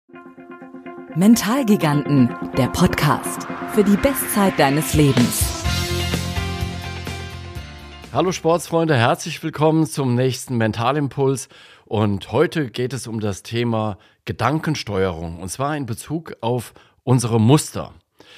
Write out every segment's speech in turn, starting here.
Mentalgiganten, der Podcast für die Bestzeit deines Lebens. Hallo Sportsfreunde, herzlich willkommen zum nächsten Mentalimpuls. Und heute geht es um das Thema Gedankensteuerung, und zwar in Bezug auf unsere Muster.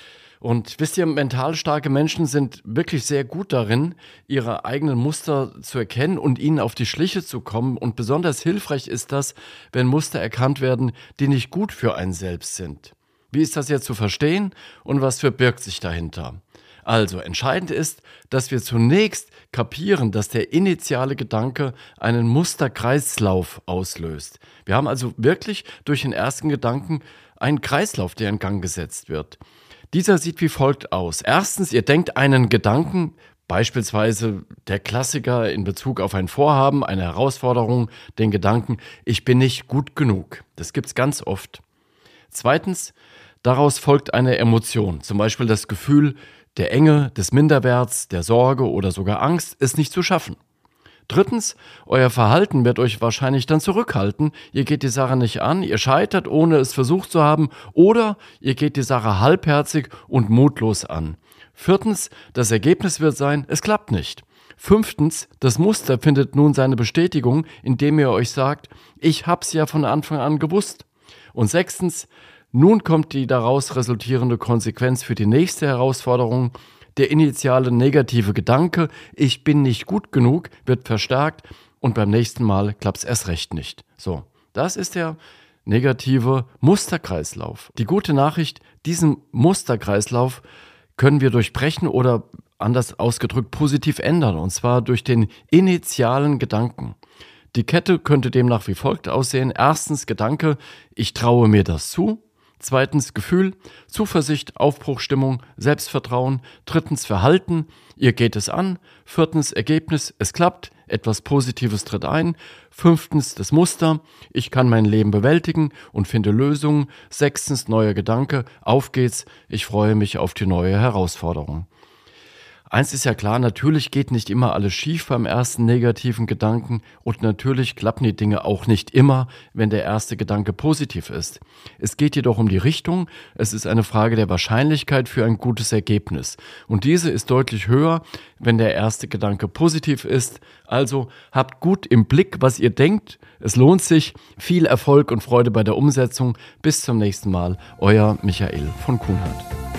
Und wisst ihr, mental starke Menschen sind wirklich sehr gut darin, ihre eigenen Muster zu erkennen und ihnen auf die Schliche zu kommen. Und besonders hilfreich ist das, wenn Muster erkannt werden, die nicht gut für einen selbst sind. Wie ist das jetzt zu verstehen und was verbirgt sich dahinter? Also, entscheidend ist, dass wir zunächst kapieren, dass der initiale Gedanke einen Musterkreislauf auslöst. Wir haben also wirklich durch den ersten Gedanken einen Kreislauf, der in Gang gesetzt wird. Dieser sieht wie folgt aus. Erstens, ihr denkt einen Gedanken, beispielsweise der Klassiker in Bezug auf ein Vorhaben, eine Herausforderung, den Gedanken, ich bin nicht gut genug. Das gibt's ganz oft. Zweitens, daraus folgt eine Emotion, zum Beispiel das Gefühl der Enge, des Minderwerts, der Sorge oder sogar Angst, es nicht zu schaffen. Drittens, euer Verhalten wird euch wahrscheinlich dann zurückhalten. Ihr geht die Sache nicht an, ihr scheitert, ohne es versucht zu haben, oder ihr geht die Sache halbherzig und mutlos an. Viertens, das Ergebnis wird sein, es klappt nicht. Fünftens, das Muster findet nun seine Bestätigung, indem ihr euch sagt, ich hab's ja von Anfang an gewusst. Und sechstens, nun kommt die daraus resultierende Konsequenz für die nächste Herausforderung. Der initiale negative Gedanke, ich bin nicht gut genug, wird verstärkt und beim nächsten Mal klappt's erst recht nicht. So, das ist der negative Musterkreislauf. Die gute Nachricht, diesen Musterkreislauf können wir durchbrechen oder anders ausgedrückt positiv ändern, und zwar durch den initialen Gedanken. Die Kette könnte demnach wie folgt aussehen. Erstens Gedanke, ich traue mir das zu. Zweitens Gefühl, Zuversicht, Aufbruchstimmung, Selbstvertrauen. Drittens Verhalten, ihr geht es an. Viertens Ergebnis, es klappt, etwas Positives tritt ein. Fünftens das Muster, ich kann mein Leben bewältigen und finde Lösungen. Sechstens neuer Gedanke, auf geht's, ich freue mich auf die neue Herausforderung. Eins ist ja klar, natürlich geht nicht immer alles schief beim ersten negativen Gedanken und natürlich klappen die Dinge auch nicht immer, wenn der erste Gedanke positiv ist. Es geht jedoch um die Richtung, es ist eine Frage der Wahrscheinlichkeit für ein gutes Ergebnis und diese ist deutlich höher, wenn der erste Gedanke positiv ist. Also habt gut im Blick, was ihr denkt, es lohnt sich, viel Erfolg und Freude bei der Umsetzung. Bis zum nächsten Mal, euer Michael von Kuhnhardt.